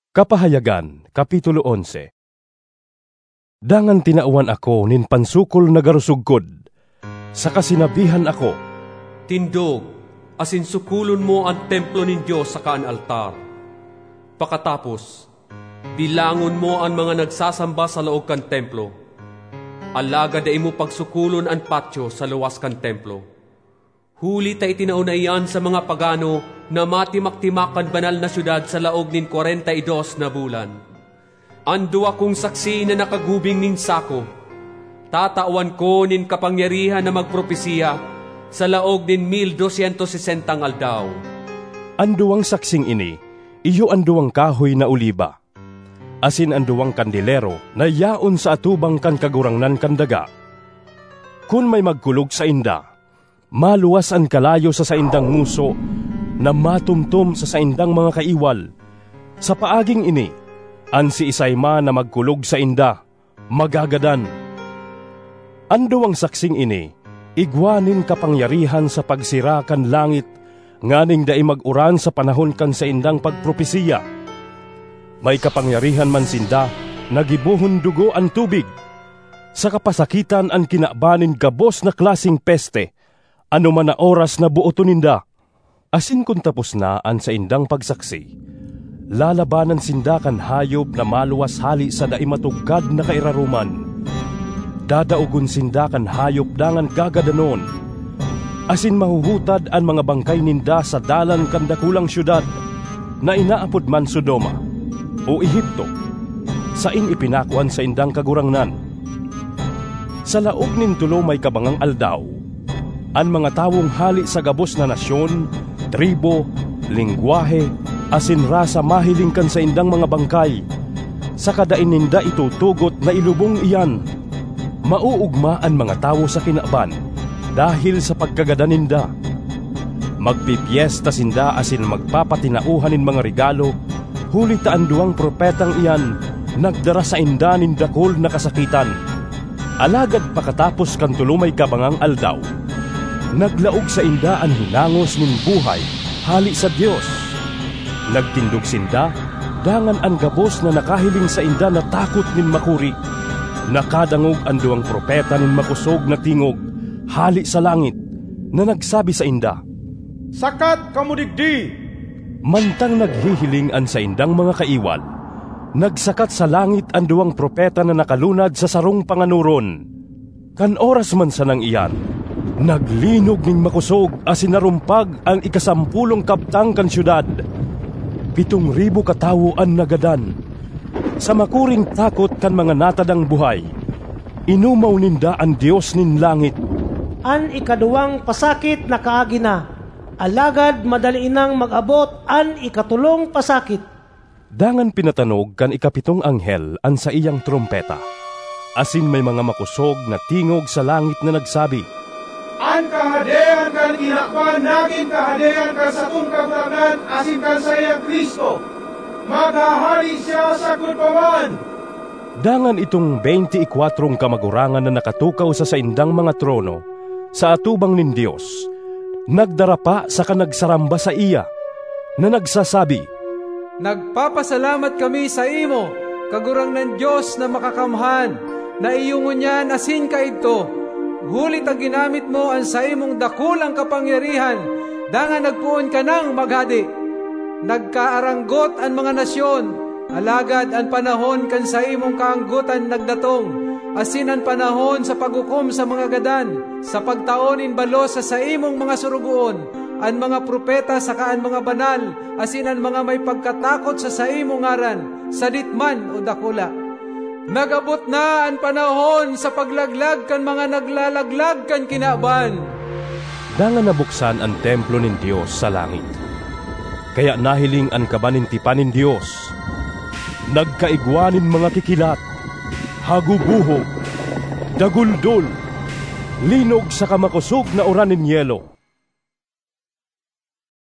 Kapahayagan, Kapitulo 11. Dangan tinauan ako nin pansukol na garusugkod. Sa kasinabihan ako, Tindog, asin sukulon mo ang templo nin Diyos sa kaan altar. Pakatapos, bilangon mo ang mga nagsasamba sa laog kan templo. Alaga da imo pagsukulon ang patio sa luwas kan templo. Huli ta itinaunayan sa mga pagano na matimak-timakan banal na syudad sa laog nin 42 na bulan. Ando akong saksi na nakagubing nin sako. Tatawan ko nin kapangyarihan na magpropesiya sa laog nin 1260 aldaw. anduwang saksing ini, iyo anduwang kahoy na oliba. Asin anduwang kandilero na yaon sa atubang kan kagurangnan kan daga. Kun may magkulog sa inda, maluwas ang kalayo sa saindang nguso na matumtum sa saindang mga kaiwal. Sa paaging ini, an si Isayma na magkulog sa inda, magagadan. Anduwang saksing ini, igwanin kapangyarihan sa pagsira kan langit, nganing dai mag-uran sa panahon kan sa indang pagpropesiya. May kapangyarihan man sinda, nagibuhon dugo ang tubig. Sa kapasakitan ang kinabanin gabos na klasing peste, ano man na oras na buoto ninda. Asin kung tapos na ang sa indang pagsaksi, lalabanan sinda kan hayop na maluwas hali sa daimatugkad na kairaruman. Dadaugon sinda kan hayop dangan gagadanon. Asin mahuhutad ang mga bangkay ninda sa dalan kan dakulang syudad na inaapod man Sodoma o Ehipto, saing ipinakuan sa indang kagurangnan. Sa laog nin tulo may kabangang aldaw, ang mga tawong hali sa gabos na nasyon, tribo, lingwahe, asin rasa mahilingkan sa indang mga bangkay. Sa kadaininda itutugot na ilubong iyan. Mauugma ang mga tawo sa kinaban dahil sa pagkagadaninda. Magpipiesta sinda asin magpapatinauhan in mga regalo, huli taan duwang propetang iyan nagdara sa inda nin dakol na kasakitan. Alagad pakatapos kan tulumay kabangang aldaw, naglaog sa inda ang hinangos nin buhay hali sa Dios. Nagtindog sinda, dangan ang gabos na nakahiling sa inda na takot nin makuri. Nakadangog ang duwang propeta nin makusog na tingog hali sa langit na nagsabi sa inda, Sakat kamudigdi! Mantang naghihiling an sa indang mga kaiwal, nagsakat sa langit ang duwang propeta na nakalunad sa sarong panganuron. Kan oras man sa nang iyan, naglinog ning makusog asin narumpag ang ikasampulong kaptang kan syudad. 7,000 katawo ang nagadan. Sa makuring takot kan mga natadang buhay, inumaw ninda ang Dios nin langit. An ikaduwang pasakit na kaagi na, alagad madali inang mag-abot an ikatulong pasakit. Dangan pinatanog kan ikapitong anghel ang sa iyang trompeta. Asin may mga makusog na tingog sa langit na nagsabi, An kahadean kan inakpan naging kahadean kan sa tong kagurangan asin kan sa iyang Kristo. Maghahari siya sa kutpaman. Dangan itong 24 kamagurangan na nakatukaw sa saindang mga trono, sa atubang nin Dios, nagdarapa sa kanagsaramba sa iya, na nagsasabi, Nagpapasalamat kami sa imo, kagurangnan Diyos na makakamhan, na iyong unyan asin ka ito. Hulit ang ginamit mo ang sa imong dakulang kapangyarihan, dangan nagpuon ka ng maghadi. Nagkaaranggot ang mga nasyon, alagad ang panahon kan sa imong kaanggutan nagdatong, asin ang panahon sa paghukom sa mga gadan, sa pagtaonin balos sa imong mga surugoon, ang mga propeta sa kaan mga banal, asin ang mga may pagkatakot sa imong ngaran, sa ditman o dakula. Nagabot na ang panahon sa paglaglag kan mga naglalaglag kan kinaban. Dangan nabuksan ang templo nin Dios sa langit. Kaya nahiling ang kabanintipan nin Dios. Nagkaigwanin mga kikilat, hagubuho, daguldol, linog sa kamakusog na oran nin yelo.